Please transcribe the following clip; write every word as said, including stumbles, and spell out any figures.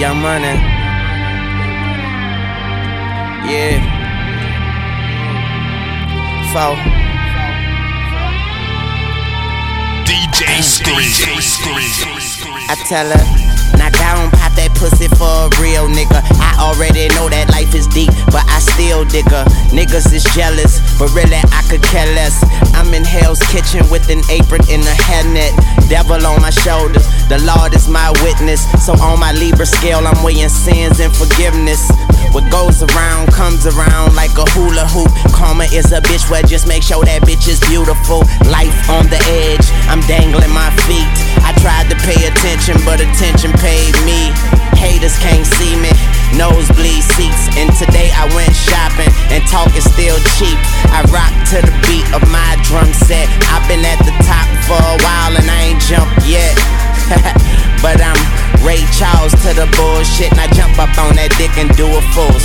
Young Money. Yeah. Four. D J Scream. I tell her, knock down, pop that pussy for a real nigga. I already know that life is deep, but I still dig her. Niggas is jealous, but really I could care less. I'm in Hell's Kitchen with an apron and a hairnet. Devil on my shoulders, the Lord is my witness. So on my Libra scale, I'm weighing sins and forgiveness. What goes around comes around like a hula hoop. Karma is a bitch, well just make sure that bitch is beautiful. Life on the edge, I'm dangling my feet. I tried to pay attention, but attention paid me. Haters can't see me, nosebleed seats. And today I went shopping, and talk is still cheap. I rock to the beat of my drum set. I've been at the top for a while and I ain't jumped yet. But I'm Ray Charles to the bullshit, and I jump up on that dick and do a full